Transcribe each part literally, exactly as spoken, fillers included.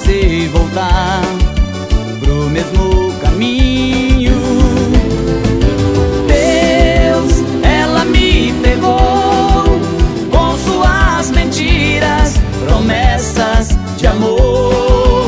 sei voltar pro mesmo caminho. Deus, ela me pegou com suas mentiras, promessas de amor.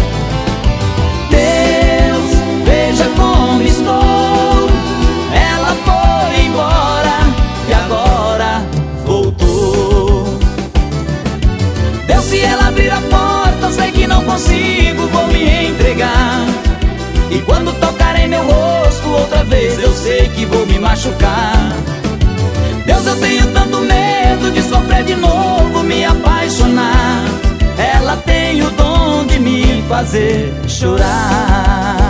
Deus, veja como estou. Ela foi embora e agora voltou. Deus, se ela abrir a porta, eu sei que não consigo, vou me entregar. E quando tocar em meu rosto outra vez, eu sei que vou me machucar. Deus, eu tenho tanto medo de sofrer de novo, me apaixonar. Ela tem o dom de me fazer chorar.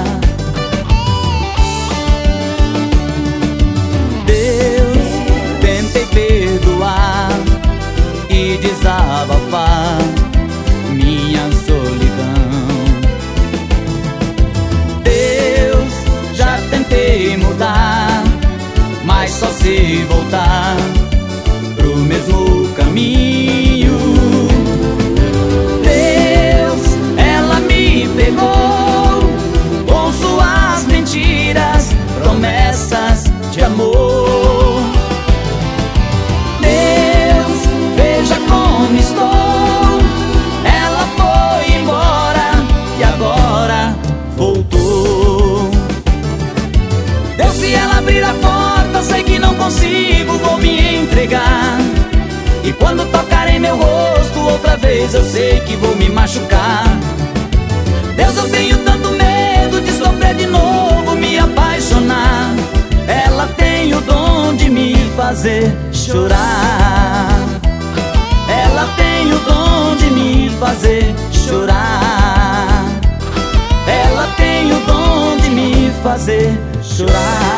Deus, tentei perdoar e desabafar minha solidão. Deus, já tentei mudar, mas só sei voltar pro mesmo caminho. Deus, ela me pegou com suas mentiras, promessas de amor. Deus, veja como estou. Ela foi embora e agora voltou. Deus, se ela abrir a porta, sei que não consigo, vou me entregar. E quando tocar em meu rosto outra vez, eu sei que vou me machucar. Deus, eu tenho tanto medo de sofrer de novo, me apaixonar. Ela tem o dom de me fazer chorar. Ela tem o dom de me fazer chorar. Ela tem o dom de me fazer chorar.